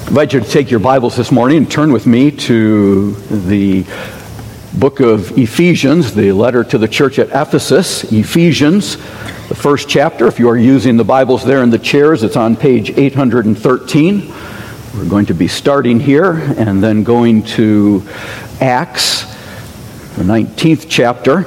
I invite you to take your Bibles this morning and turn with me to the book of Ephesians, the letter to the church at Ephesus. Ephesians, the first chapter. If you are using the Bibles there in the chairs, it's on page 813. We're going to be starting here and then going to Acts, the 19th chapter.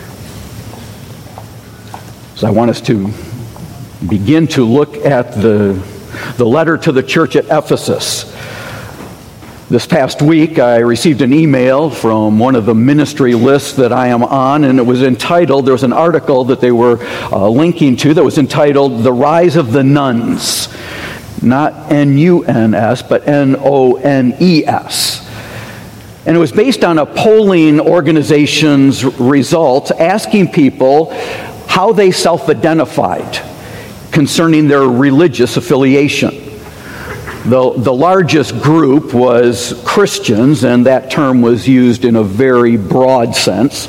So I want us to begin to look at the letter to the church at Ephesus. This past week, I received an email from one of the ministry lists that I am on, and it was entitled, there was an article that they were linking to that was entitled, The Rise of the Nuns. Not N-U-N-S, but N-O-N-E-S. And it was based on a polling organization's results asking people how they self-identified concerning their religious affiliation. The largest group was Christians, and that term was used in a very broad sense,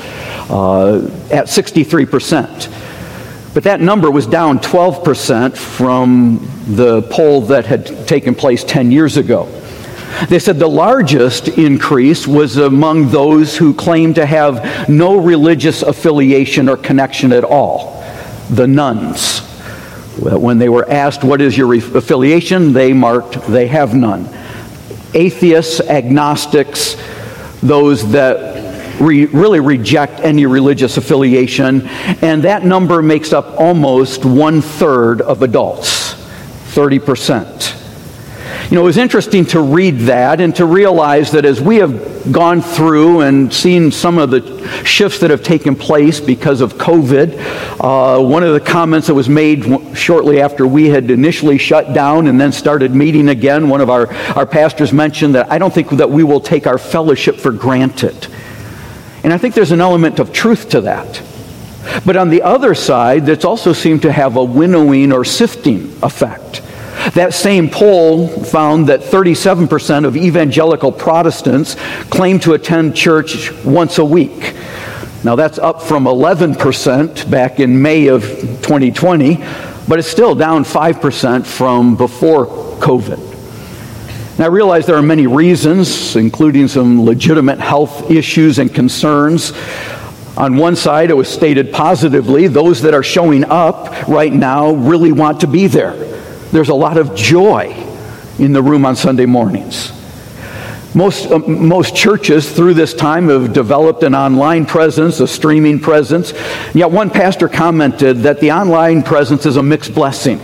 at 63%. But that number was down 12% from the poll that had taken place 10 years ago. They said the largest increase was among those who claimed to have no religious affiliation or connection at all, the nuns. When they were asked, what is your affiliation, they marked, they have none. Atheists, agnostics, those that really reject any religious affiliation, and that number makes up almost 1/3 of adults, 30%. You know, it was interesting to read that and to realize that as we have gone through and seen some of the shifts that have taken place because of COVID, one of the comments that was made shortly after we had initially shut down and then started meeting again, one of our pastors mentioned that I don't think that we will take our fellowship for granted. And I think there's an element of truth to that. But on the other side, that's also seemed to have a winnowing or sifting effect. That same poll found that 37% of evangelical Protestants claim to attend church once a week. Now that's up from 11% back in May of 2020, but it's still down 5% from before COVID. And I realize there are many reasons, including some legitimate health issues and concerns. On one side, it was stated positively, those that are showing up right now really want to be there. There's a lot of joy in the room on Sunday mornings. Most churches through this time have developed an online presence, a streaming presence. Yet one pastor commented that the online presence is a mixed blessing.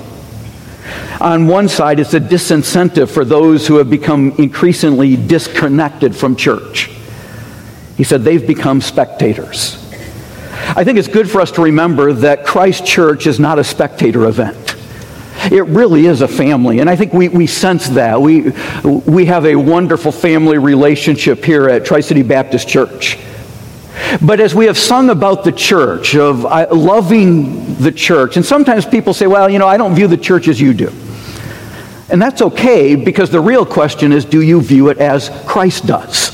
On one side, it's a disincentive for those who have become increasingly disconnected from church. He said they've become spectators. I think it's good for us to remember that Christ Church is not a spectator event. It really is a family, and I think we sense that. We have a wonderful family relationship here at Tri-City Baptist Church. But as we have sung about the church, of loving the church, and sometimes people say, well, you know, I don't view the church as you do. And that's okay, because the real question is, do you view it as Christ does?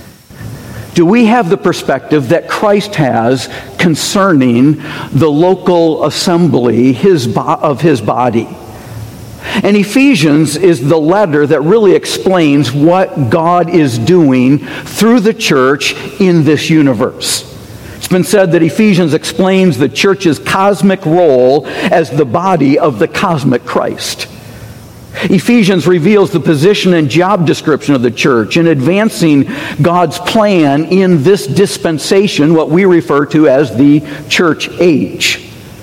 Do we have the perspective that Christ has concerning the local assembly of his body? And Ephesians is the letter that really explains what God is doing through the church in this universe. It's been said that Ephesians explains the church's cosmic role as the body of the cosmic Christ. Ephesians reveals the position and job description of the church in advancing God's plan in this dispensation, what we refer to as the church age.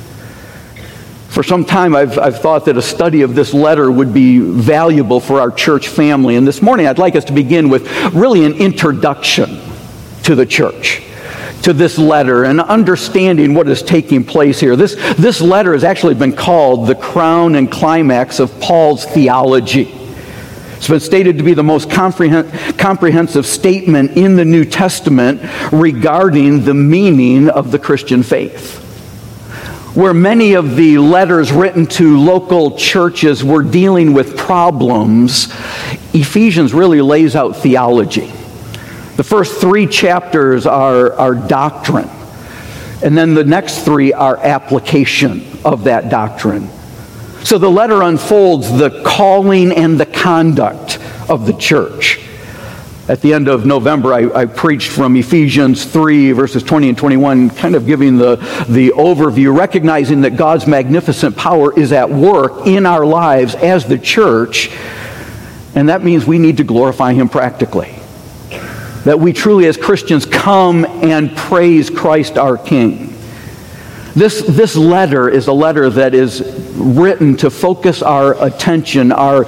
For some time, I've thought that a study of this letter would be valuable for our church family. And this morning, I'd like us to begin with really an introduction to the church, to this letter, and understanding what is taking place here. This letter has actually been called the crown and climax of Paul's theology. It's been stated to be the most comprehensive statement in the New Testament regarding the meaning of the Christian faith. Where many of the letters written to local churches were dealing with problems, Ephesians really lays out theology. The first 3 chapters are doctrine, and then the next 3 are application of that doctrine. So the letter unfolds the calling and the conduct of the church. At the end of November, I preached from Ephesians 3, verses 20 and 21, kind of giving the overview, recognizing that God's magnificent power is at work in our lives as the church, and that means we need to glorify Him practically. That we truly, as Christians, come and praise Christ our King. This letter is a letter that is written to focus our attention, our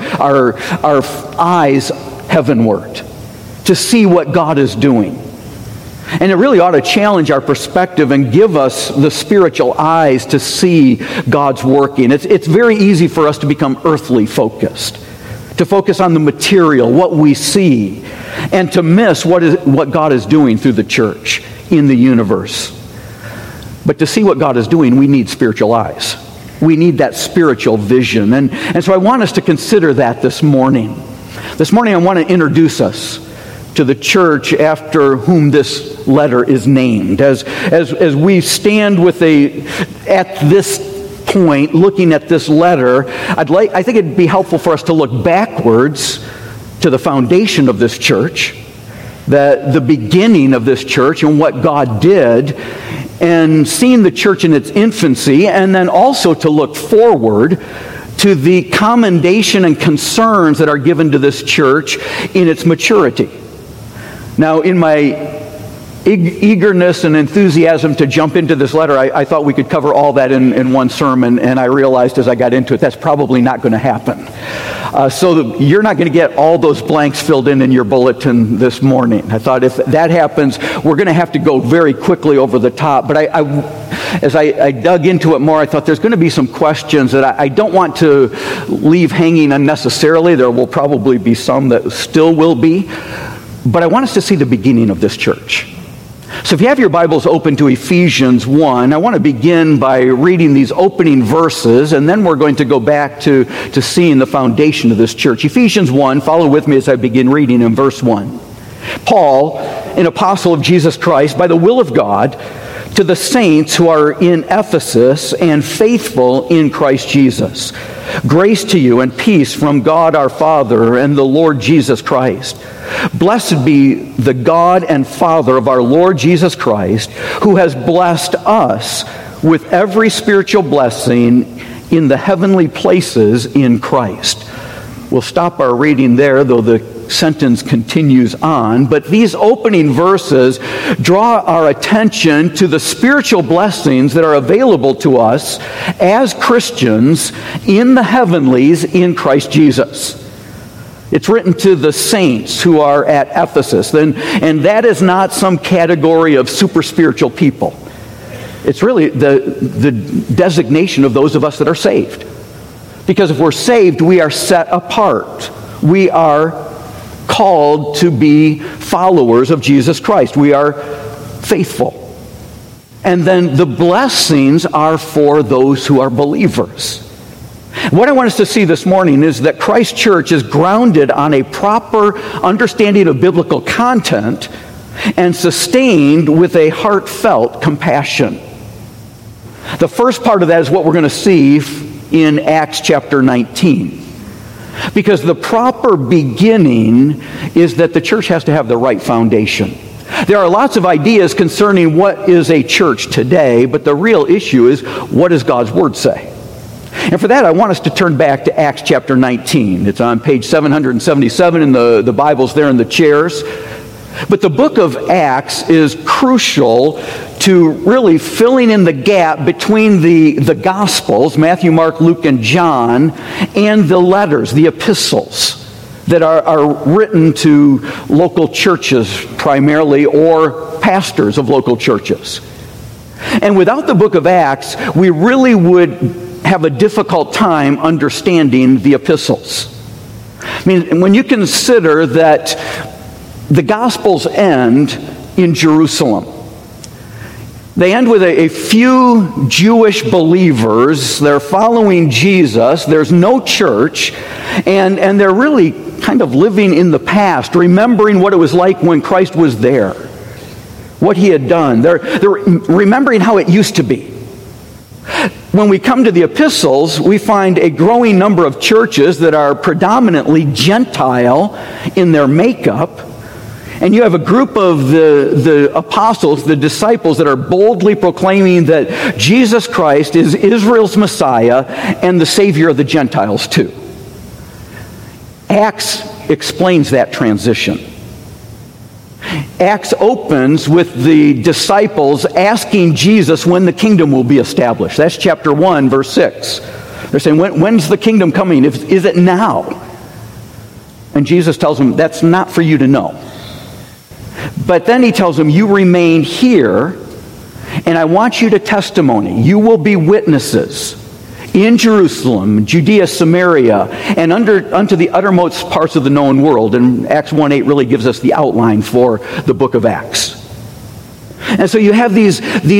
eyes heavenward, to see what God is doing. And it really ought to challenge our perspective and give us the spiritual eyes to see God's working. It's very easy for us to become earthly focused, to focus on the material, what we see, and to miss what God is doing through the church in the universe. But to see what God is doing, we need spiritual eyes. We need that spiritual vision. And so I want us to consider that this morning. This morning I want to introduce us to the church after whom this letter is named. As we stand at this point, looking at this letter, I think it'd be helpful for us to look backwards to the foundation of this church, the beginning of this church and what God did, and seeing the church in its infancy, and then also to look forward to the commendation and concerns that are given to this church in its maturity. Now, in my eagerness and enthusiasm to jump into this letter, I thought we could cover all that in one sermon, and I realized as I got into it, that's probably not going to happen. So you're not going to get all those blanks filled in your bulletin this morning. I thought if that happens, we're going to have to go very quickly over the top. But as I dug into it more, I thought there's going to be some questions that I don't want to leave hanging unnecessarily. There will probably be some that still will be. But I want us to see the beginning of this church. So if you have your Bibles open to Ephesians 1, I want to begin by reading these opening verses, and then we're going to go back to seeing the foundation of this church. Ephesians 1, follow with me as I begin reading in verse 1. Paul, an apostle of Jesus Christ, by the will of God, to the saints who are in Ephesus and faithful in Christ Jesus. Grace to you and peace from God our Father and the Lord Jesus Christ. Blessed be the God and Father of our Lord Jesus Christ, who has blessed us with every spiritual blessing in the heavenly places in Christ. We'll stop our reading there, though the sentence continues on. But these opening verses draw our attention to the spiritual blessings that are available to us as Christians in the heavenlies in Christ Jesus. It's written to the saints who are at Ephesus. And that is not some category of super spiritual people. It's really the designation of those of us that are saved. Because if we're saved, we are set apart. We are called to be followers of Jesus Christ. We are faithful. And then the blessings are for those who are believers. What I want us to see this morning is that Christ Church is grounded on a proper understanding of biblical content and sustained with a heartfelt compassion. The first part of that is what we're going to see in Acts chapter 19. Because the proper beginning is that the church has to have the right foundation. There are lots of ideas concerning what is a church today, but the real issue is, what does God's Word say? And for that, I want us to turn back to Acts chapter 19. It's on page 777 in the Bibles there in the chairs. But the book of Acts is crucial to really filling in the gap between the Gospels, Matthew, Mark, Luke, and John, and the letters, the epistles that are written to local churches primarily, or pastors of local churches. And without the book of Acts, we really would have a difficult time understanding the epistles. I mean, when you consider that the Gospels end in Jerusalem. They end with a few Jewish believers. They're following Jesus. There's no church. And they're really kind of living in the past, remembering what it was like when Christ was there, what he had done. They're remembering how it used to be. When we come to the epistles, we find a growing number of churches that are predominantly Gentile in their makeup. And you have a group of the apostles, the disciples, that are boldly proclaiming that Jesus Christ is Israel's Messiah and the Savior of the Gentiles too. Acts explains that transition. Acts opens with the disciples asking Jesus when the kingdom will be established. That's chapter 1, verse 6. They're saying, when's the kingdom coming? Is it now? And Jesus tells them, that's not for you to know. But then he tells them, you remain here, and I want you to testimony. You will be witnesses in Jerusalem, Judea, Samaria, and unto the uttermost parts of the known world. And Acts 1:8 really gives us the outline for the book of Acts. And so you have these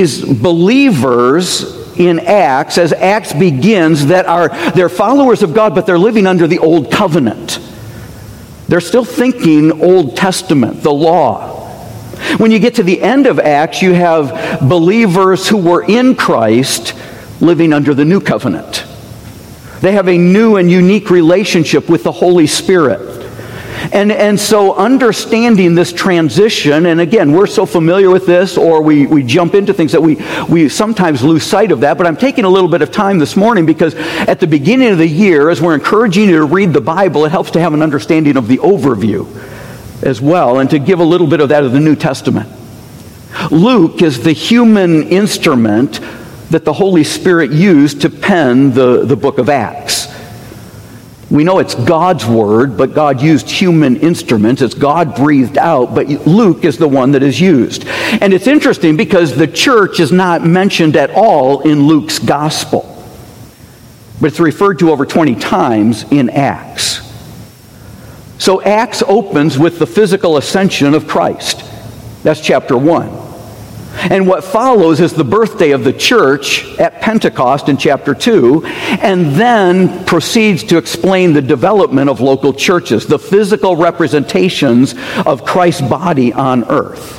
believers in Acts, as Acts begins, they're followers of God, but they're living under the old covenant. They're still thinking Old Testament, the law. When you get to the end of Acts, you have believers who were in Christ living under the new covenant. They have a new and unique relationship with the Holy Spirit. And so understanding this transition, and again, we're so familiar with this, or we jump into things that we sometimes lose sight of that, but I'm taking a little bit of time this morning because at the beginning of the year, as we're encouraging you to read the Bible, it helps to have an understanding of the overview as well, and to give a little bit of that of the New Testament. Luke is the human instrument that the Holy Spirit used to pen the book of Acts. We know it's God's word, but God used human instruments. It's God breathed out, but Luke is the one that is used. And it's interesting because the church is not mentioned at all in Luke's gospel, but it's referred to over 20 times in Acts. So Acts opens with the physical ascension of Christ. That's chapter 1. And what follows is the birthday of the church at Pentecost in chapter 2, and then proceeds to explain the development of local churches, the physical representations of Christ's body on earth.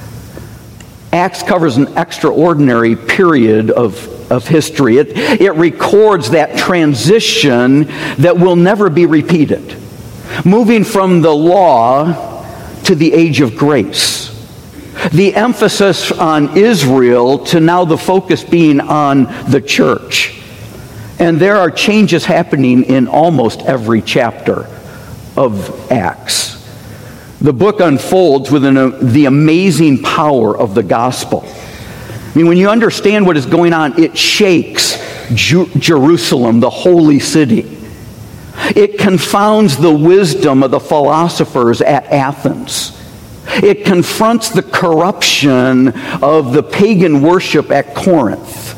Acts covers an extraordinary period of history. It records that transition that will never be repeated, moving from the law to the age of grace. The emphasis on Israel to now the focus being on the church. And there are changes happening in almost every chapter of Acts. The book unfolds within the amazing power of the gospel. I mean, when you understand what is going on, it shakes Jerusalem, the holy city. It confounds the wisdom of the philosophers at Athens. It confronts the corruption of the pagan worship at Corinth.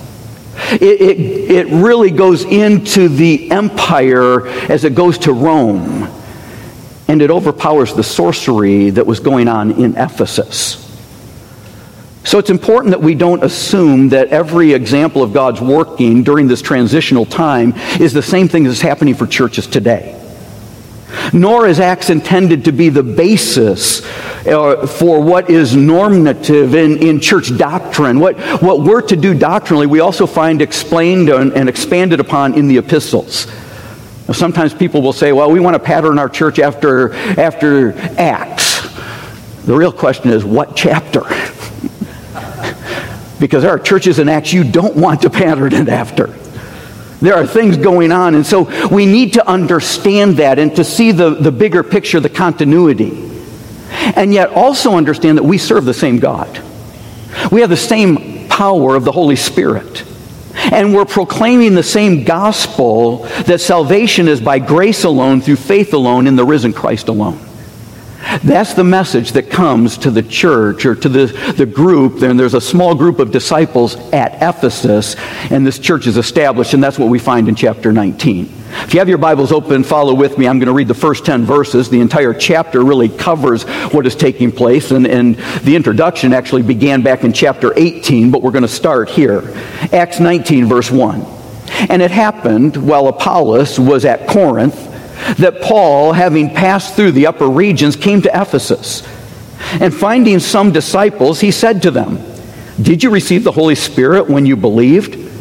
It really goes into the empire as it goes to Rome. And it overpowers the sorcery that was going on in Ephesus. So it's important that we don't assume that every example of God's working during this transitional time is the same thing that's happening for churches today. Nor is Acts intended to be the basis for what is normative in church doctrine. What we're to do doctrinally, we also find explained and expanded upon in the epistles. Now, sometimes people will say, well, we want to pattern our church after Acts. The real question is, what chapter? Because there are churches in Acts you don't want to pattern it after. There are things going on, and so we need to understand that and to see the bigger picture, the continuity. And yet also understand that we serve the same God. We have the same power of the Holy Spirit. And we're proclaiming the same gospel, that salvation is by grace alone, through faith alone, in the risen Christ alone. That's the message that comes to the church, or to the group. And there's a small group of disciples at Ephesus, and this church is established, and that's what we find in chapter 19. If you have your Bibles open, follow with me. I'm going to read the first 10 verses. The entire chapter really covers what is taking place, and the introduction actually began back in chapter 18, but we're going to start here. Acts 19, verse 1. And it happened, while Apollos was at Corinth, that Paul, having passed through the upper regions, came to Ephesus. And finding some disciples, he said to them, "Did you receive the Holy Spirit when you believed?"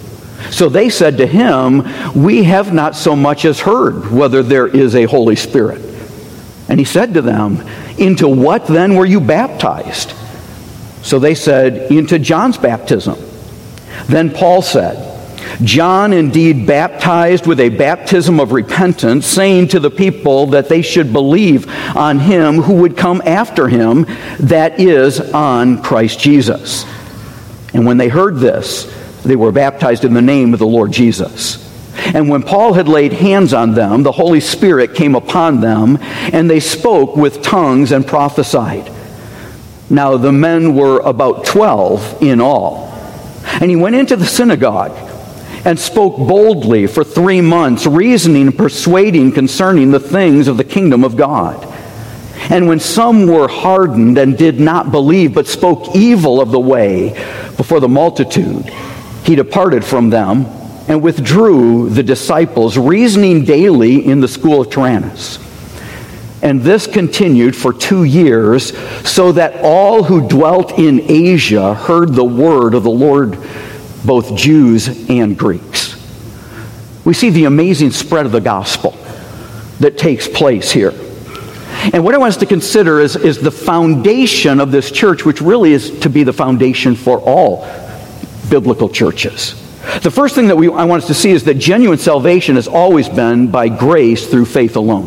So they said to him, "We have not so much as heard whether there is a Holy Spirit." And he said to them, "Into what then were you baptized?" So they said, "Into John's baptism." Then Paul said, "John indeed baptized with a baptism of repentance, saying to the people that they should believe on him who would come after him, that is, on Christ Jesus." And when they heard this, they were baptized in the name of the Lord Jesus. And when Paul had laid hands on them, the Holy Spirit came upon them, and they spoke with tongues and prophesied. Now the men were about 12 in all. And he went into the synagogue and spoke boldly for 3 months, reasoning and persuading concerning the things of the kingdom of God. And when some were hardened and did not believe, but spoke evil of the way before the multitude, he departed from them and withdrew the disciples, reasoning daily in the school of Tyrannus. And this continued for 2 years, so that all who dwelt in Asia heard the word of the Lord, both Jews and Greeks. We see the amazing spread of the gospel that takes place here. And what I want us to consider is the foundation of this church, which really is to be the foundation for all biblical churches. The first thing that I want us to see is that genuine salvation has always been by grace through faith alone.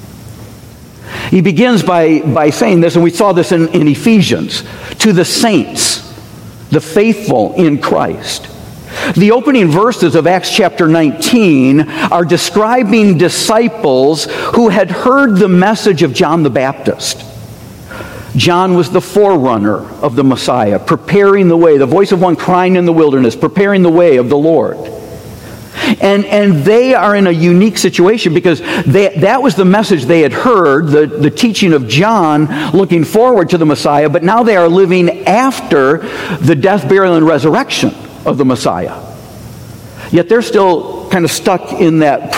He begins by saying this, and we saw this in Ephesians, to the saints, the faithful in Christ. The opening verses of Acts chapter 19 are describing disciples who had heard the message of John the Baptist. John was the forerunner of the Messiah, preparing the way, the voice of one crying in the wilderness, preparing the way of the Lord. And they are in a unique situation because that was the message they had heard, the teaching of John, looking forward to the Messiah, but now they are living after the death, burial, and resurrection of the Messiah. Yet they're still kind of stuck in that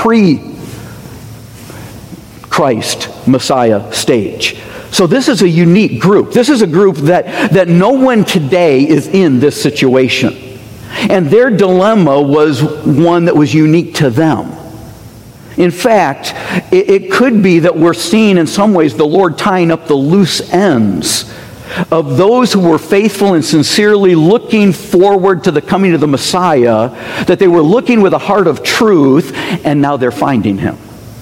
pre-Christ Messiah stage. So this is a unique group. This is a group that no one today is in this situation. And their dilemma was one that was unique to them. In fact, it could be that we're seeing in some ways the Lord tying up the loose ends of those who were faithful and sincerely looking forward to the coming of the Messiah, that they were looking with a heart of truth, and now they're finding him.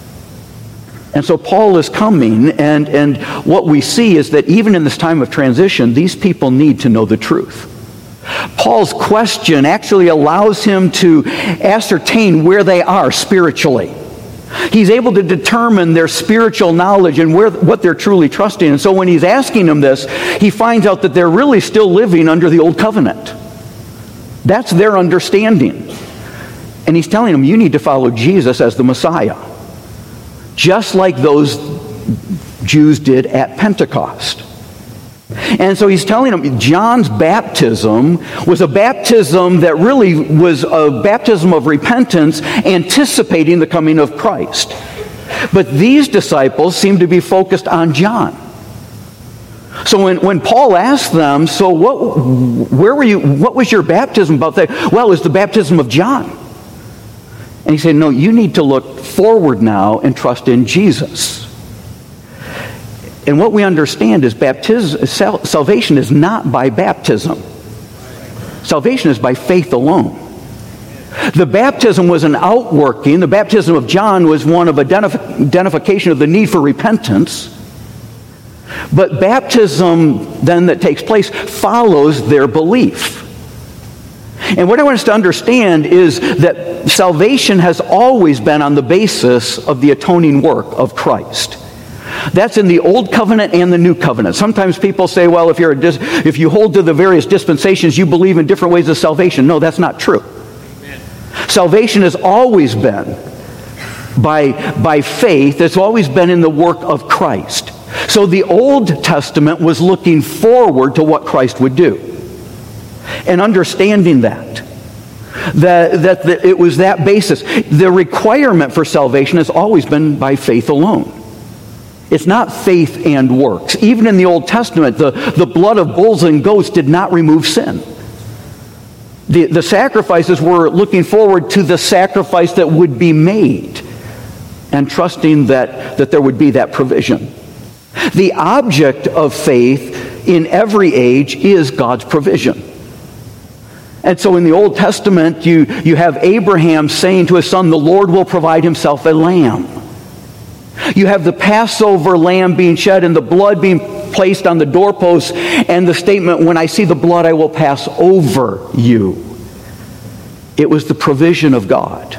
And so Paul is coming, and what we see is that even in this time of transition, these people need to know the truth. Paul's question actually allows him to ascertain where they are spiritually. He's able to determine their spiritual knowledge and what they're truly trusting. And so when he's asking them this, he finds out that they're really still living under the old covenant. That's their understanding. And he's telling them, you need to follow Jesus as the Messiah, just like those Jews did at Pentecost. And so he's telling them John's baptism was a baptism that really was a baptism of repentance, anticipating the coming of Christ. But these disciples seem to be focused on John. So when Paul asked them, so where were you? What was your baptism about? Well, it was the baptism of John. And he said, no, you need to look forward now and trust in Jesus. And what we understand is salvation is not by baptism. Salvation is by faith alone. The baptism was an outworking. The baptism of John was one of identification of the need for repentance. But baptism then that takes place follows their belief. And what I want us to understand is that salvation has always been on the basis of the atoning work of Christ. That's in the Old Covenant and the New Covenant. Sometimes people say, well, if you hold to the various dispensations, you believe in different ways of salvation. No, that's not true. Amen. Salvation has always been by faith. It's always been in the work of Christ. So the Old Testament was looking forward to what Christ would do. And understanding that it was that basis. The requirement for salvation has always been by faith alone. It's not faith and works. Even in the Old Testament, the blood of bulls and goats did not remove sin. The sacrifices were looking forward to the sacrifice that would be made and trusting that there would be that provision. The object of faith in every age is God's provision. And so in the Old Testament, you have Abraham saying to his son, the Lord will provide himself a lamb. You have the Passover lamb being shed and the blood being placed on the doorposts, and the statement, when I see the blood, I will pass over you. It was the provision of God.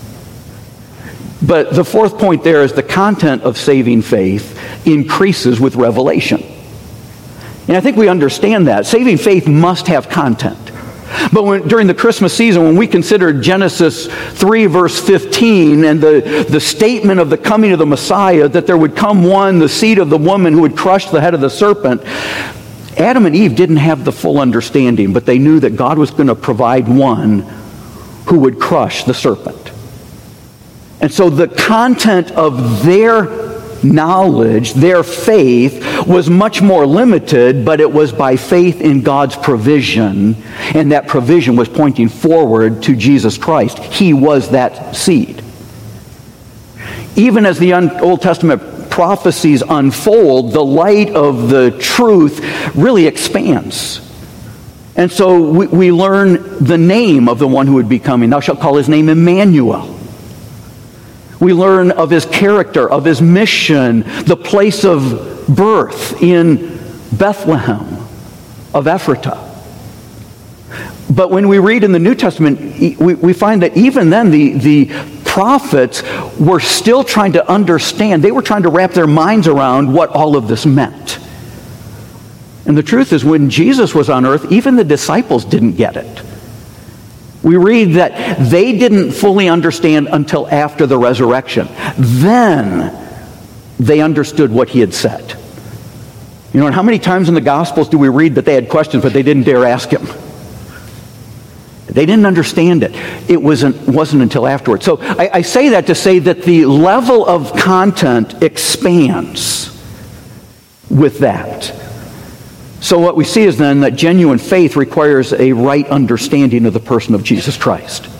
But the fourth point there is the content of saving faith increases with revelation. And I think we understand that. Saving faith must have content. But during the Christmas season, when we consider Genesis 3, verse 15, and the statement of the coming of the Messiah, that there would come one, the seed of the woman, who would crush the head of the serpent, Adam and Eve didn't have the full understanding, but they knew that God was going to provide one who would crush the serpent. And so the content of their knowledge, their faith, was much more limited, but it was by faith in God's provision, and that provision was pointing forward to Jesus Christ. He was that seed. Even as the Old Testament prophecies unfold, the light of the truth really expands. And so we learn the name of the one who would be coming. Thou shalt call his name Emmanuel. We learn of his character, of his mission, the place of birth in Bethlehem of Ephratah. But when we read in the New Testament, we find that even then the prophets were still trying to understand. They were trying to wrap their minds around what all of this meant. And the truth is, when Jesus was on earth, even the disciples didn't get it. We read that they didn't fully understand until after the resurrection. Then they understood what he had said. You know, and how many times in the Gospels do we read that they had questions, but they didn't dare ask him? They didn't understand it. It wasn't until afterwards. So I say that to say that the level of content expands with that. So what we see is then that genuine faith requires a right understanding of the person of Jesus Christ.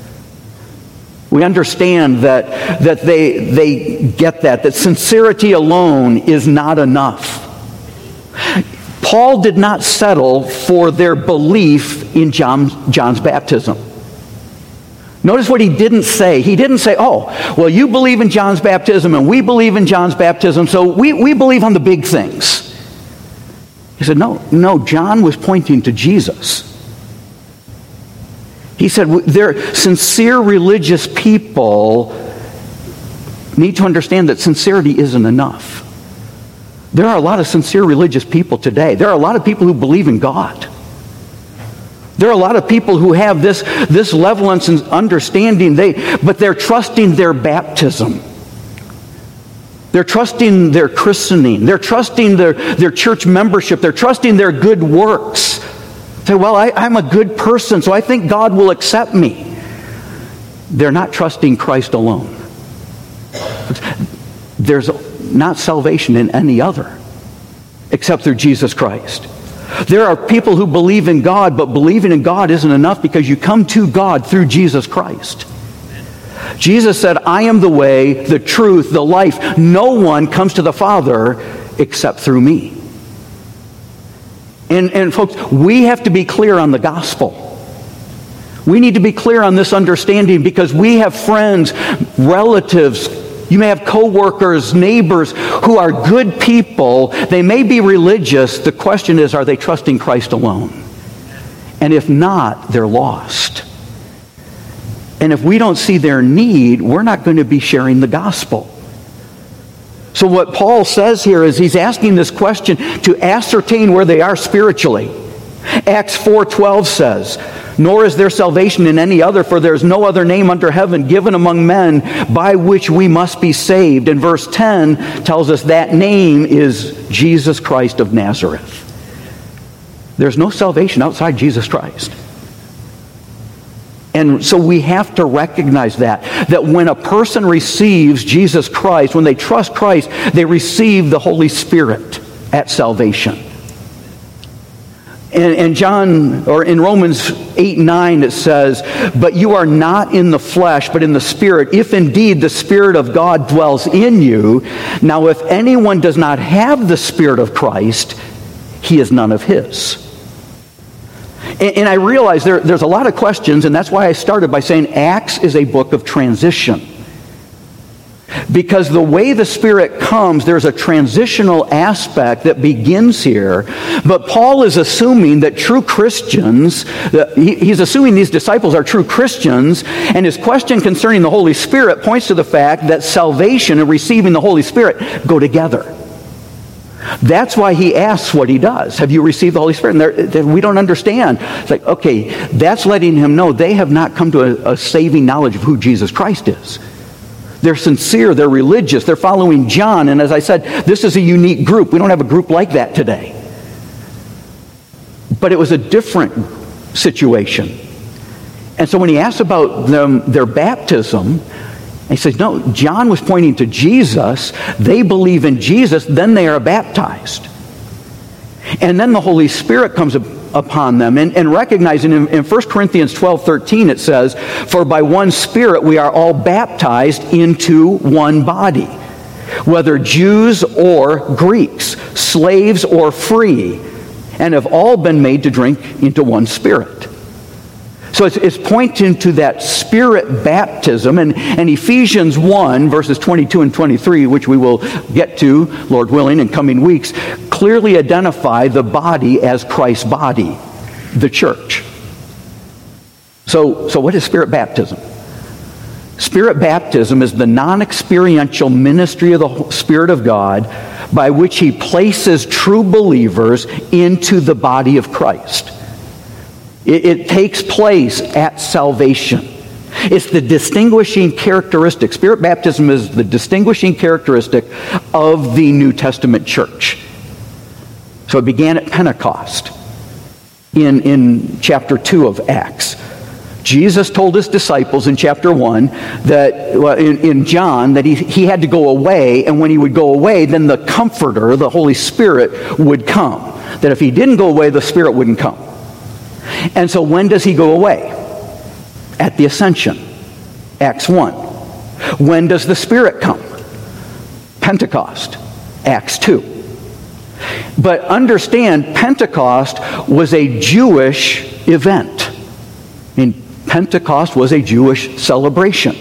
We understand that they get that sincerity alone is not enough. Paul did not settle for their belief in John's baptism. Notice what he didn't say. He didn't say, oh, well, you believe in John's baptism and we believe in John's baptism, so we believe on the big things. He said, no, John was pointing to Jesus. He said, they're sincere religious people need to understand that sincerity isn't enough. There are a lot of sincere religious people today. There are a lot of people who believe in God. There are a lot of people who have this level and understanding, but they're trusting their baptism. They're trusting their christening. They're trusting their church membership. They're trusting their good works. Say, well, I'm a good person, so I think God will accept me. They're not trusting Christ alone. There's not salvation in any other except through Jesus Christ. There are people who believe in God, but believing in God isn't enough because you come to God through Jesus Christ. Jesus said, I am the way, the truth, the life. No one comes to the Father except through me. And folks, we have to be clear on the gospel. We need to be clear on this understanding because we have friends, relatives, you may have co-workers, neighbors who are good people. They may be religious. The question is, are they trusting Christ alone? And if not, they're lost. And if we don't see their need, we're not going to be sharing the gospel. So what Paul says here is he's asking this question to ascertain where they are spiritually. Acts 4:12 says, nor is there salvation in any other, for there is no other name under heaven given among men by which we must be saved. And verse 10 tells us that name is Jesus Christ of Nazareth. There's no salvation outside Jesus Christ. And so we have to recognize that when a person receives Jesus Christ, when they trust Christ, they receive the Holy Spirit at salvation. And John, or in Romans 8:9, it says, "But you are not in the flesh, but in the Spirit, if indeed the Spirit of God dwells in you. Now if anyone does not have the Spirit of Christ, he is none of his." And I realize there's a lot of questions, and that's why I started by saying Acts is a book of transition. Because the way the Spirit comes, there's a transitional aspect that begins here. But Paul is assuming that true Christians, he's assuming these disciples are true Christians, and his question concerning the Holy Spirit points to the fact that salvation and receiving the Holy Spirit go together. That's why he asks what he does. Have you received the Holy Spirit? And we don't understand. It's like, okay, that's letting him know they have not come to a saving knowledge of who Jesus Christ is. They're sincere, they're religious, they're following John, and as I said, this is a unique group. We don't have a group like that today. But it was a different situation. And so when he asks about their baptism, he says, no, John was pointing to Jesus. They believe in Jesus, then they are baptized. And then the Holy Spirit comes upon them. And recognizing in 1 Corinthians 12:13 it says, "For by one Spirit we are all baptized into one body, whether Jews or Greeks, slaves or free, and have all been made to drink into one Spirit." So it's pointing to that Spirit baptism. And Ephesians 1, verses 22 and 23, which we will get to, Lord willing, in coming weeks, clearly identify the body as Christ's body, the church. So what is Spirit baptism? Spirit baptism is the non-experiential ministry of the Spirit of God by which He places true believers into the body of Christ. It takes place at salvation. It's the distinguishing characteristic. Spirit baptism is the distinguishing characteristic of the New Testament church. So it began at Pentecost in chapter 2 of Acts. Jesus told his disciples in chapter 1 that, in John, that he had to go away, and when he would go away, then the Comforter, the Holy Spirit, would come. That if he didn't go away, the Spirit wouldn't come. And so when does he go away? At the ascension, Acts 1. When does the Spirit come? Pentecost, Acts 2. But understand, Pentecost was a Jewish event. I mean, Pentecost was a Jewish celebration.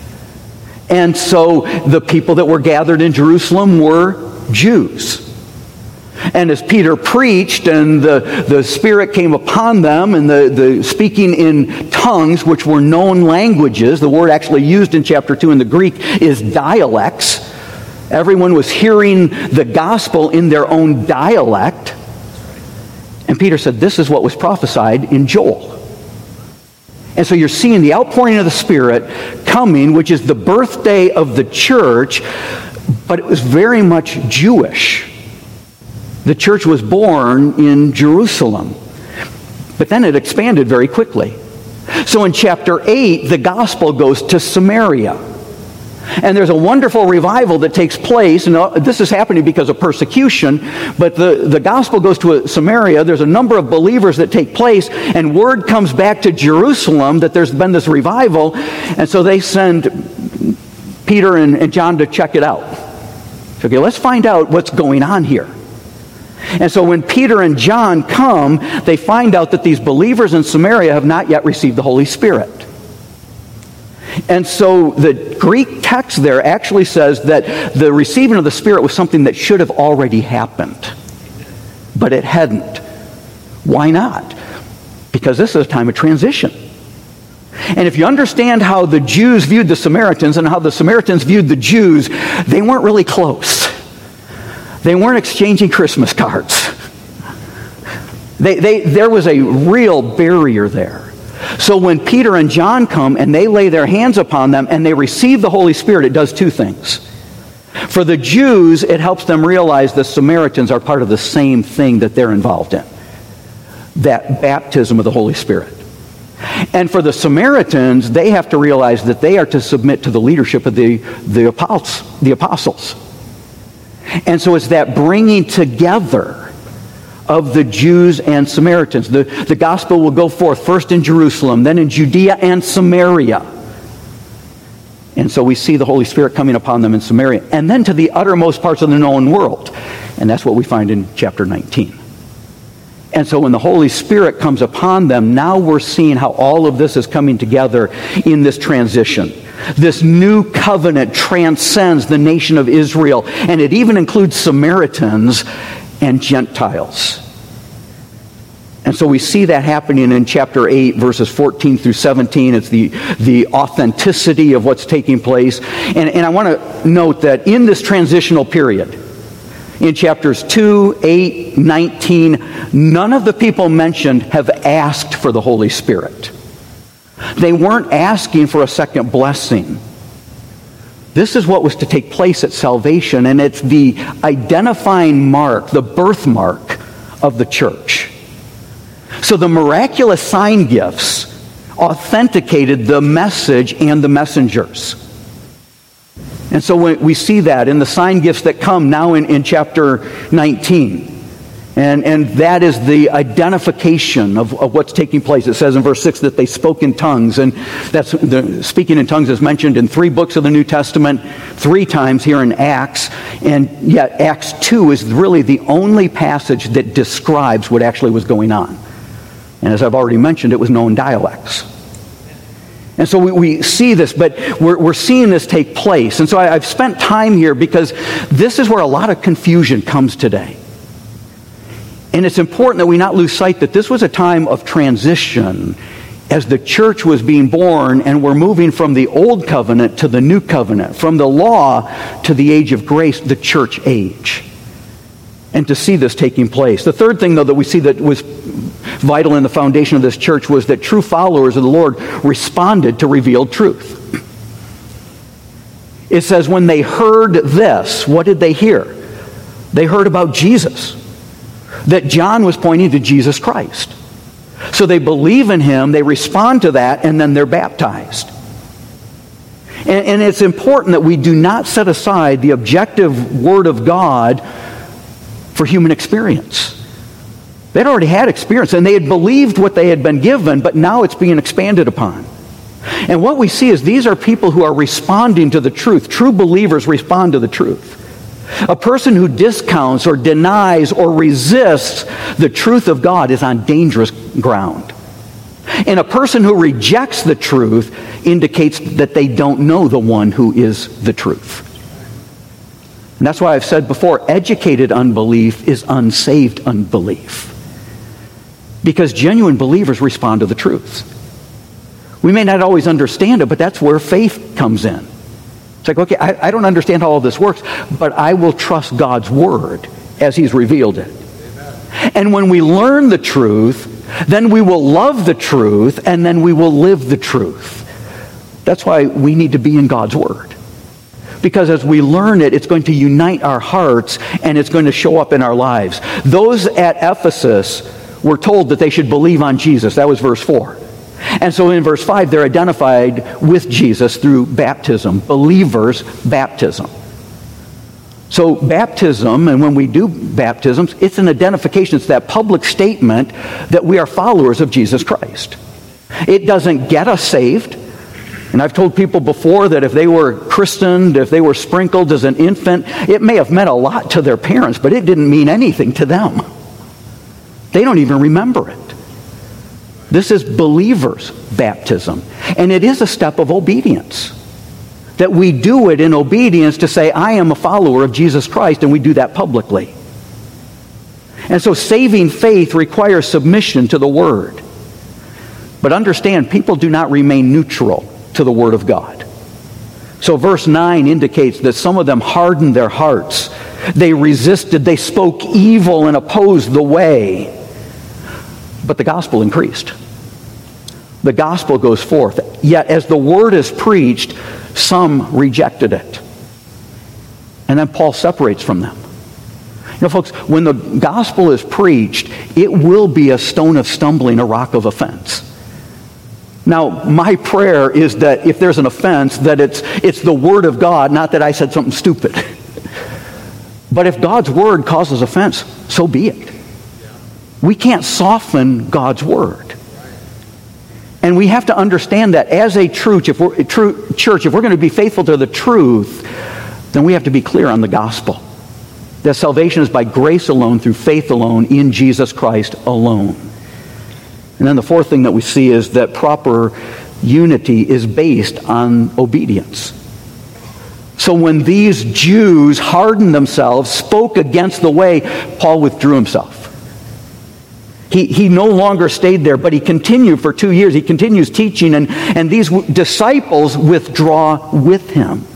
And so the people that were gathered in Jerusalem were Jews. And as Peter preached and the Spirit came upon them, and the speaking in tongues, which were known languages, the word actually used in chapter 2 in the Greek is dialects. Everyone was hearing the gospel in their own dialect. And Peter said, this is what was prophesied in Joel. And so you're seeing the outpouring of the Spirit coming, which is the birthday of the church, but it was very much Jewish. The church was born in Jerusalem, but then it expanded very quickly. So in chapter 8, the gospel goes to Samaria. And there's a wonderful revival that takes place, and this is happening because of persecution, but the gospel goes to Samaria. There's a number of believers that take place, and word comes back to Jerusalem that there's been this revival, and so they send Peter and John to check it out. Okay, let's find out what's going on here. And so when Peter and John come, they find out that these believers in Samaria have not yet received the Holy Spirit. And so the Greek text there actually says that the receiving of the Spirit was something that should have already happened. But it hadn't. Why not? Because this is a time of transition. And if you understand how the Jews viewed the Samaritans and how the Samaritans viewed the Jews, they weren't really close. They weren't exchanging Christmas cards. There was a real barrier there. So when Peter and John come and they lay their hands upon them and they receive the Holy Spirit, it does two things. For the Jews, it helps them realize the Samaritans are part of the same thing that they're involved in. That baptism of the Holy Spirit. And for the Samaritans, they have to realize that they are to submit to the leadership of the apostles. And so it's that bringing together of the Jews and Samaritans. The gospel will go forth first in Jerusalem, then in Judea and Samaria. And so we see the Holy Spirit coming upon them in Samaria, and then to the uttermost parts of the known world. And that's what we find in chapter 19. And so when the Holy Spirit comes upon them, now we're seeing how all of this is coming together in this transition. This new covenant transcends the nation of Israel, and it even includes Samaritans and Gentiles. And so we see that happening in chapter 8, verses 14 through 17. It's the authenticity of what's taking place. And I want to note that in this transitional period, in chapters 2, 8, 19, none of the people mentioned have asked for the Holy Spirit. They weren't asking for a second blessing. This is what was to take place at salvation, and it's the identifying mark, the birthmark of the church. So the miraculous sign gifts authenticated the message and the messengers. And so we see that in the sign gifts that come now in chapter 19. And that is the identification of what's taking place. It says in verse 6 that they spoke in tongues. And that's the speaking in tongues is mentioned in 3 books of the New Testament, 3 times here in Acts. And yet Acts 2 is really the only passage that describes what actually was going on. And as I've already mentioned, it was known dialects. And so we see this, but we're seeing this take place. And so I've spent time here because this is where a lot of confusion comes today. And it's important that we not lose sight that this was a time of transition as the church was being born, and we're moving from the old covenant to the new covenant, from the law to the age of grace, the church age. And to see this taking place. The third thing, though, that we see that was vital in the foundation of this church was that true followers of the Lord responded to revealed truth. It says when they heard this, what did they hear? They heard about Jesus. That John was pointing to Jesus Christ. So they believe in him, they respond to that, and then they're baptized. And it's important that we do not set aside the objective Word of God for human experience. They'd already had experience, and they had believed what they had been given, but now it's being expanded upon. And what we see is these are people who are responding to the truth. True believers respond to the truth. A person who discounts or denies or resists the truth of God is on dangerous ground. And a person who rejects the truth indicates that they don't know the one who is the truth. And that's why I've said before, educated unbelief is unsaved unbelief. Because genuine believers respond to the truth. We may not always understand it, but that's where faith comes in. It's like, okay, I don't understand how all this works, but I will trust God's Word as He's revealed it. Amen. And when we learn the truth, then we will love the truth, and then we will live the truth. That's why we need to be in God's Word. Because as we learn it, it's going to unite our hearts, and it's going to show up in our lives. Those at Ephesus were told that they should believe on Jesus. That was verse 4. And so in verse 5, they're identified with Jesus through baptism. Believers' baptism. So baptism, and when we do baptisms, it's an identification. It's that public statement that we are followers of Jesus Christ. It doesn't get us saved. And I've told people before that if they were christened, if they were sprinkled as an infant, it may have meant a lot to their parents, but it didn't mean anything to them. They don't even remember it. This is believers' baptism. And it is a step of obedience. That we do it in obedience to say, I am a follower of Jesus Christ, and we do that publicly. And so saving faith requires submission to the Word. But understand, people do not remain neutral to the Word of God. So verse 9 indicates that some of them hardened their hearts. They resisted, they spoke evil and opposed the way. But the gospel increased. The gospel goes forth. Yet as the word is preached, some rejected it. And then Paul separates from them. You know, folks, when the gospel is preached, it will be a stone of stumbling, a rock of offense. Now, my prayer is that if there's an offense, that it's the word of God, not that I said something stupid. But if God's word causes offense, so be it. We can't soften God's word. And we have to understand that as a church, if we're going to be faithful to the truth, then we have to be clear on the gospel. That salvation is by grace alone, through faith alone, in Jesus Christ alone. And then the fourth thing that we see is that proper unity is based on obedience. So when these Jews hardened themselves, spoke against the way, Paul withdrew himself. He no longer stayed there, but he continued for 2 years. He continues teaching, and these disciples withdraw with him.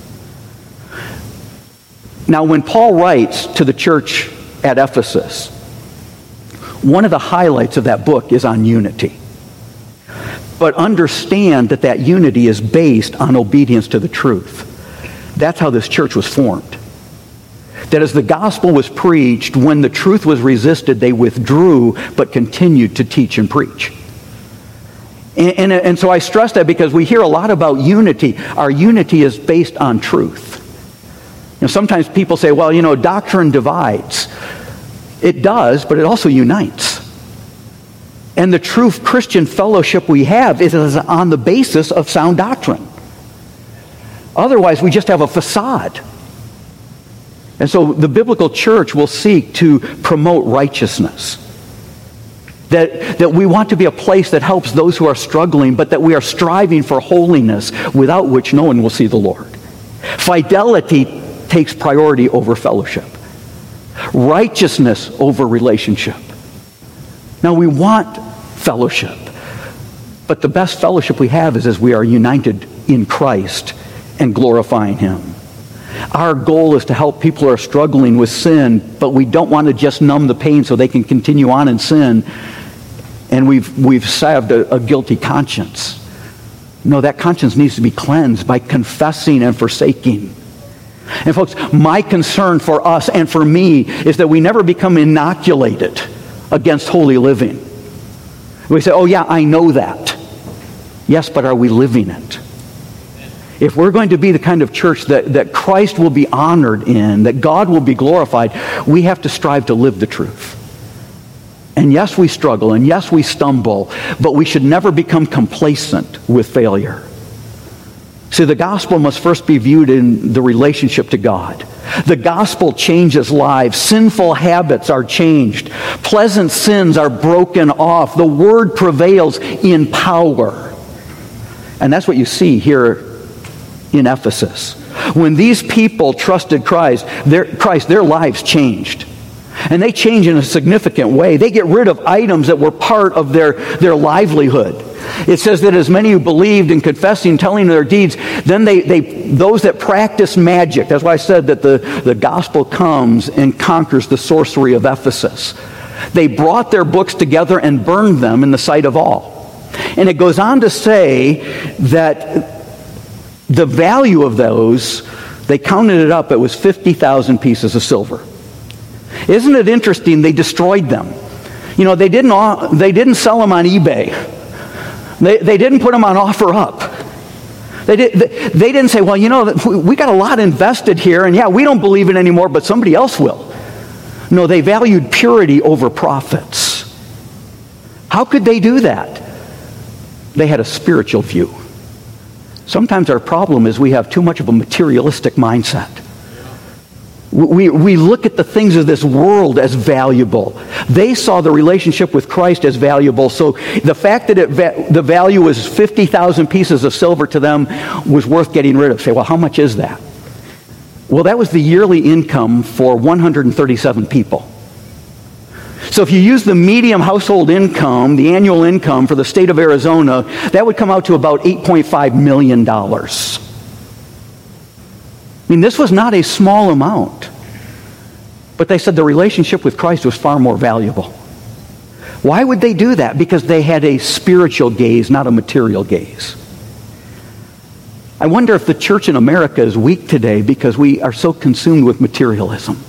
Now, when Paul writes to the church at Ephesus, one of the highlights of that book is on unity. But understand that that unity is based on obedience to the truth. That's how this church was formed. That as the gospel was preached, when the truth was resisted, they withdrew, but continued to teach and preach. And so I stress that because we hear a lot about unity. Our unity is based on truth. Sometimes people say, well, doctrine divides. It does, but it also unites. And the true Christian fellowship we have is on the basis of sound doctrine. Otherwise, we just have a facade. And so the biblical church will seek to promote righteousness. That we want to be a place that helps those who are struggling, but that we are striving for holiness, without which no one will see the Lord. Fidelity takes priority over fellowship. Righteousness over relationship. Now we want fellowship, but the best fellowship we have is as we are united in Christ and glorifying Him. Our goal is to help people who are struggling with sin, but we don't want to just numb the pain so they can continue on in sin, and we've salved a guilty conscience. No, that conscience needs to be cleansed by confessing and forsaking. And folks, my concern for us and for me is that we never become inoculated against holy living. We say, oh yeah, I know that. Yes, but are we living it? If we're going to be the kind of church that Christ will be honored in, that God will be glorified, we have to strive to live the truth. And yes, we struggle, and yes, we stumble, but we should never become complacent with failure. See, the gospel must first be viewed in the relationship to God. The gospel changes lives. Sinful habits are changed. Pleasant sins are broken off. The word prevails in power. And that's what you see here in Ephesus. When these people trusted Christ, their lives changed. And they change in a significant way. They get rid of items that were part of their livelihood. It says that as many who believed in confessing, telling their deeds, then those that practice magic, that's why I said that the gospel comes and conquers the sorcery of Ephesus. They brought their books together and burned them in the sight of all. And it goes on to say that the value of those, they counted it up, it was 50,000 pieces of silver. Isn't it interesting? They destroyed them. They didn't sell them on eBay. They didn't put them on OfferUp. They didn't say, well, we got a lot invested here, and yeah, we don't believe it anymore, but somebody else will. No, they valued purity over profits. How could they do that? They had a spiritual view. Sometimes our problem is we have too much of a materialistic mindset. We look at the things of this world as valuable. They saw the relationship with Christ as valuable. So the fact that the value was 50,000 pieces of silver to them was worth getting rid of. Say, well, how much is that? Well, that was the yearly income for 137 people. So if you use the medium household income, the annual income for the state of Arizona, that would come out to about $8.5 million. This was not a small amount. But they said the relationship with Christ was far more valuable. Why would they do that? Because they had a spiritual gaze, not a material gaze. I wonder if the church in America is weak today because we are so consumed with materialism.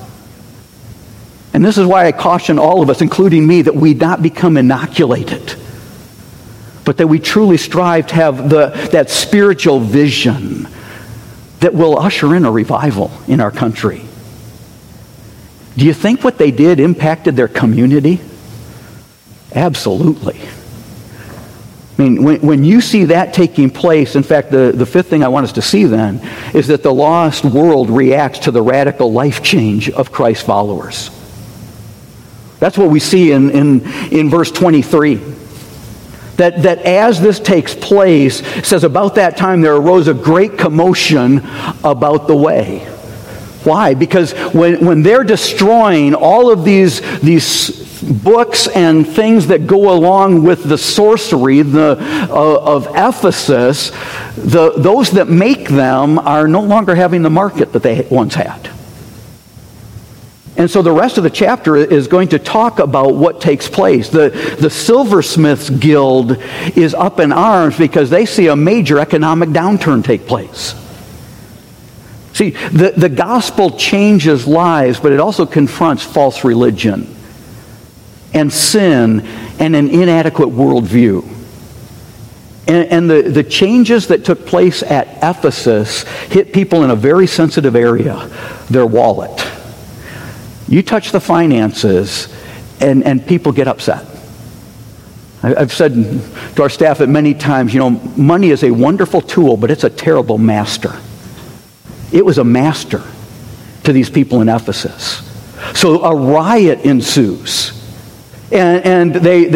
And this is why I caution all of us, including me, that we not become inoculated, but that we truly strive to have that spiritual vision that will usher in a revival in our country. Do you think what they did impacted their community? Absolutely. I mean, when you see that taking place, in fact, the fifth thing I want us to see then is that the lost world reacts to the radical life change of Christ's followers. That's what we see in verse 23. That as this takes place, it says, about that time there arose a great commotion about the way. Why? Because when they're destroying all of these books and things that go along with the sorcery of Ephesus, those that make them are no longer having the market that they once had. And so the rest of the chapter is going to talk about what takes place. The Silversmiths Guild is up in arms because they see a major economic downturn take place. See, the gospel changes lives, but it also confronts false religion and sin and an inadequate worldview. And the changes that took place at Ephesus hit people in a very sensitive area, their wallet. You touch the finances, and people get upset. I've said to our staff at many times, money is a wonderful tool, but it's a terrible master. It was a master to these people in Ephesus. So a riot ensues. And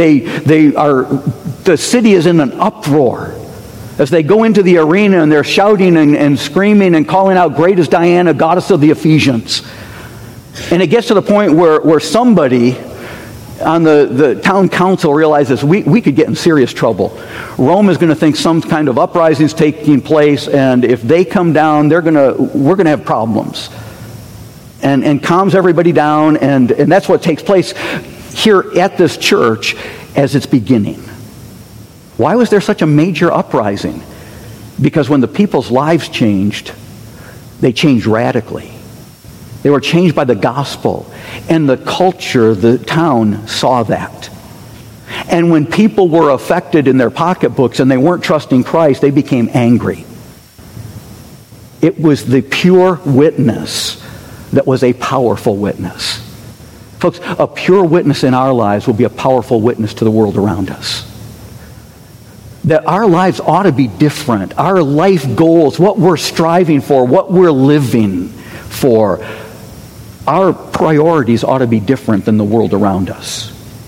the city is in an uproar as they go into the arena and they're shouting and screaming and calling out, "Great is Diana, goddess of the Ephesians." And it gets to the point where somebody on the town council realizes we could get in serious trouble. Rome is going to think some kind of uprising is taking place, and if they come down, we're going to have problems. And calms everybody down, and that's what takes place here at this church as it's beginning. Why was there such a major uprising? Because when the people's lives changed, they changed radically. They were changed by the gospel, and the culture, the town, saw that. And when people were affected in their pocketbooks and they weren't trusting Christ, they became angry. It was the pure witness that was a powerful witness. Folks, a pure witness in our lives will be a powerful witness to the world around us. That our lives ought to be different. Our life goals, what we're striving for, what we're living for, our priorities ought to be different than the world around us.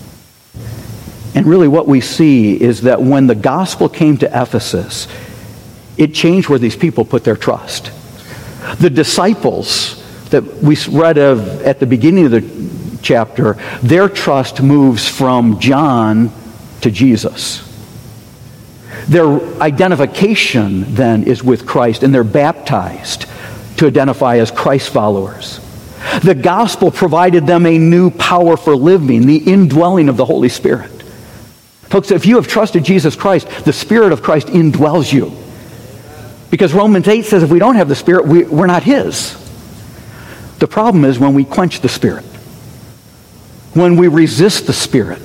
And really what we see is that when the gospel came to Ephesus, it changed where these people put their trust. The disciples that we read of at the beginning of the chapter, their trust moves from John to Jesus. Their identification then is with Christ, and they're baptized to identify as Christ followers. The gospel provided them a new power for living, the indwelling of the Holy Spirit. Folks, if you have trusted Jesus Christ, the Spirit of Christ indwells you. Because Romans 8 says if we don't have the Spirit, we're not His. The problem is when we quench the Spirit. When we resist the Spirit.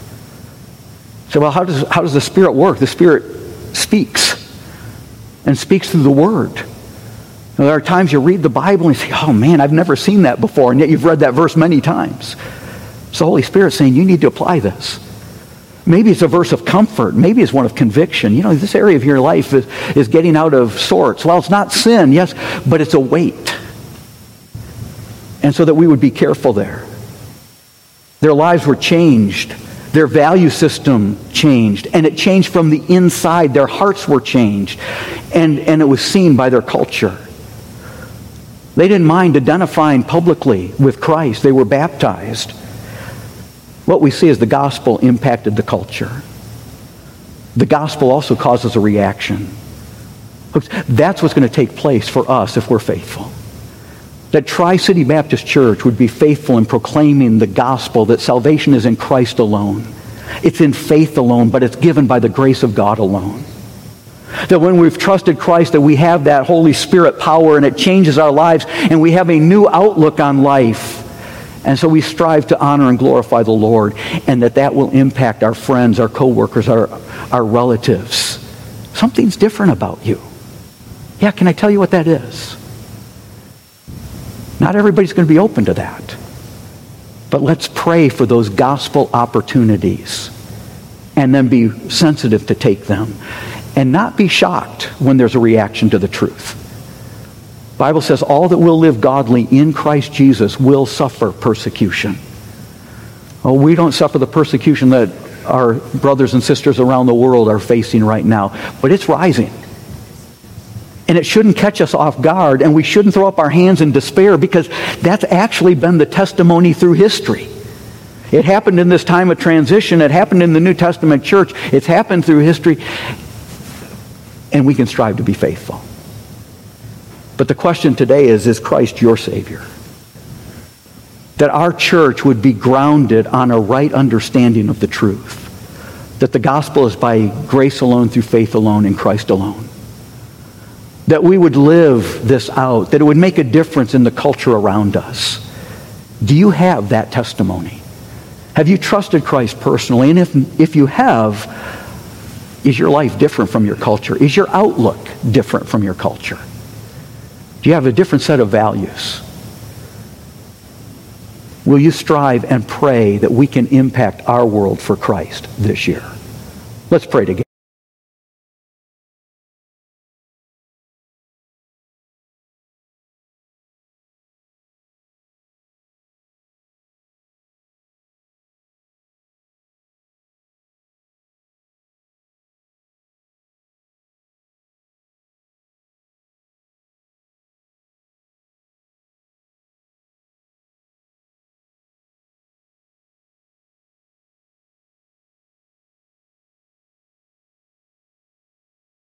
So, well, how does the Spirit work? The Spirit speaks. And speaks through the Word. Now, there are times you read the Bible and you say, oh man, I've never seen that before. And yet you've read that verse many times. It's the Holy Spirit saying you need to apply this. Maybe it's a verse of comfort. Maybe it's one of conviction. This area of your life is getting out of sorts. Well, it's not sin, yes, but it's a weight. And so that we would be careful there. Their lives were changed. Their value system changed. And it changed from the inside. Their hearts were changed. And it was seen by their culture. They didn't mind identifying publicly with Christ. They were baptized. What we see is the gospel impacted the culture. The gospel also causes a reaction. Folks, that's what's going to take place for us if we're faithful. That Tri-City Baptist Church would be faithful in proclaiming the gospel that salvation is in Christ alone. It's in faith alone, but it's given by the grace of God alone. That when we've trusted Christ, that we have that Holy Spirit power and it changes our lives and we have a new outlook on life. And so we strive to honor and glorify the Lord, and that will impact our friends, our co-workers, our relatives. Something's different about you. Yeah, can I tell you what that is? Not everybody's going to be open to that. But let's pray for those gospel opportunities and then be sensitive to take them and not be shocked when there's a reaction to the truth. The Bible says all that will live godly in Christ Jesus will suffer persecution. Oh, we don't suffer the persecution that our brothers and sisters around the world are facing right now, but it's rising. And it shouldn't catch us off guard, and we shouldn't throw up our hands in despair, because that's actually been the testimony through history. It happened in this time of transition. It happened in the New Testament church. It's happened through history. And we can strive to be faithful. But the question today is Christ your Savior? That our church would be grounded on a right understanding of the truth. That the gospel is by grace alone, through faith alone, in Christ alone. That we would live this out. That it would make a difference in the culture around us. Do you have that testimony? Have you trusted Christ personally? And if you have, is your life different from your culture? Is your outlook different from your culture? Do you have a different set of values? Will you strive and pray that we can impact our world for Christ this year? Let's pray together.